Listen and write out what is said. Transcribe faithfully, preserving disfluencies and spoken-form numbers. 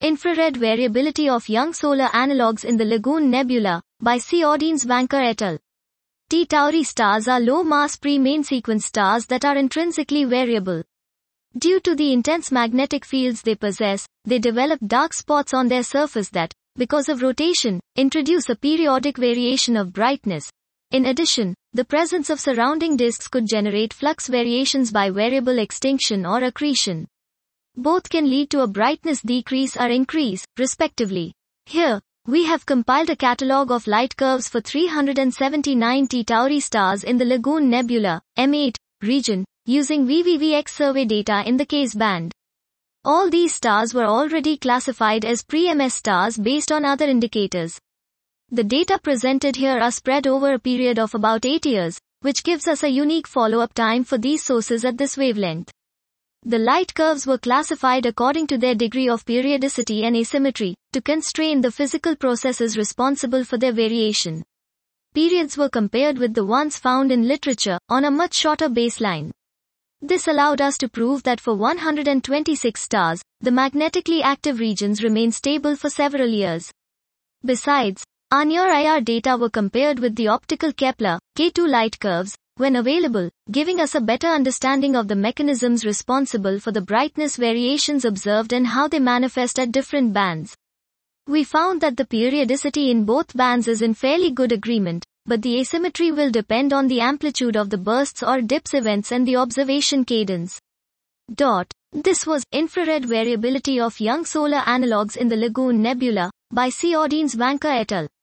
Infrared Variability of Young Solar Analogues in the Lagoon Nebula, by C. Audience-Banker et al. T Tauri stars are low-mass pre-main sequence stars that are intrinsically variable. Due to the intense magnetic fields they possess, they develop dark spots on their surface that, because of rotation, introduce a periodic variation of brightness. In addition, the presence of surrounding disks could generate flux variations by variable extinction or accretion. Both can lead to a brightness decrease or increase, respectively. Here, we have compiled a catalogue of light curves for three hundred seventy-nine T Tauri stars in the Lagoon Nebula, M eight, region, using V V V X survey data in the Ks band. All these stars were already classified as pre-M S stars based on other indicators. The data presented here are spread over a period of about eight years, which gives us a unique follow-up time for these sources at this wavelength. The light curves were classified according to their degree of periodicity and asymmetry, to constrain the physical processes responsible for their variation. Periods were compared with the ones found in literature, on a much shorter baseline. This allowed us to prove that for one hundred twenty-six stars, the magnetically active regions remain stable for several years. Besides, our near-I R data were compared with the optical Kepler, K two light curves, when available, giving us a better understanding of the mechanisms responsible for the brightness variations observed and how they manifest at different bands. We found that the periodicity in both bands is in fairly good agreement, but the asymmetry will depend on the amplitude of the bursts or dips events and the observation cadence. Dot. This was Infrared Variability of Young Solar Analogues in the Lagoon Nebula, by C. Audience-Banker et al.